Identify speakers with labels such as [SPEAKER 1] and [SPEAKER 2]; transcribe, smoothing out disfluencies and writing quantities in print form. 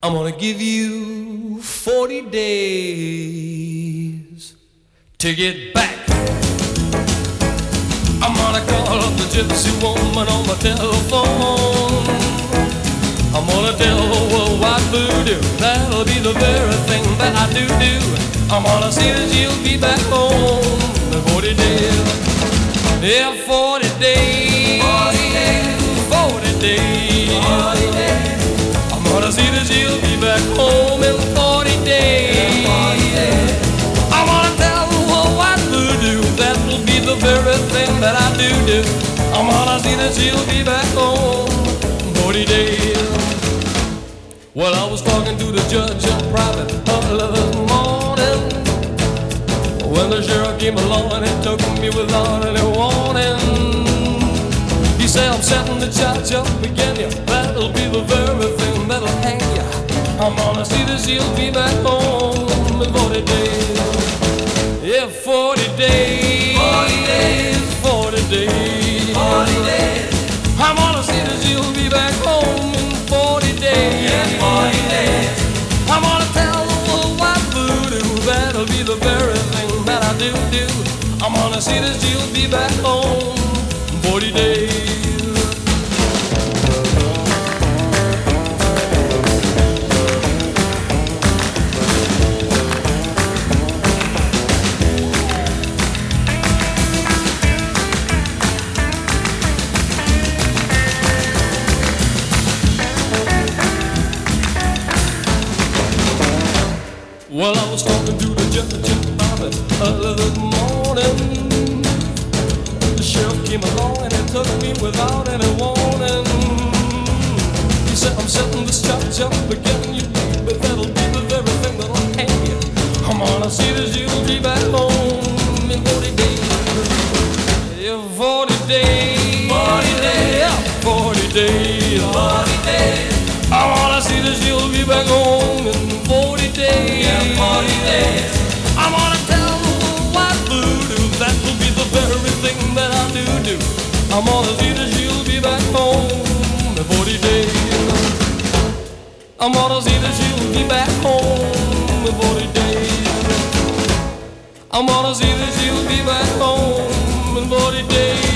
[SPEAKER 1] I'm gonna give you 40 days to get back. I'm gonna call up the gypsy woman on my telephone. I'm gonna tell her what voodoo, that'll be the very thing that I do. I'm gonna see that she'll be back home in 40 days. Yeah, 40 days. 40 days. 40 days. 40 days. I'm gonna see that she'll be back home in 40 days. 40 days. I'm gonna tell her what voodoo, that'll be the very thing that I do. I'm gonna see that she'll be back home in 40 days. Well, I was talking to the judge in private early this morning when the sheriff came along and he took me without any warning. He said, I'm setting the charge up again, yeah, that'll be the very thing that'll hang ya. I'm gonna see that she'll be back home in 40 days. Yeah, 40 days. 40 days. 40 days. 40 days. I'm gonna see that she'll be back home in 40 days. Yeah, 40 days. I'm gonna tell her what voodoo, that'll be the very thing that I do. I'm gonna see that she'll be back home in 40 days. Well, I was talking to the judge about it early this morning. The sheriff came along and he took me without any warning. He said, I'm setting this charge up again, you baby, that'll be the very thing that'll hang you. I'm gonna see that you'll be back home in 40 days. Yeah, 40 days. 40 days. Yeah, 40 days. 40 days. I wanna see that you'll be back home in 40 days. Yeah, 40 days. I wanna tell her what voodoo, that will be the very thing that I do. I'm gonna see that she'll be back home in 40 days. I'm gonna see that she'll be back home in 40 days. I'm gonna see that she'll be back home in 40 days.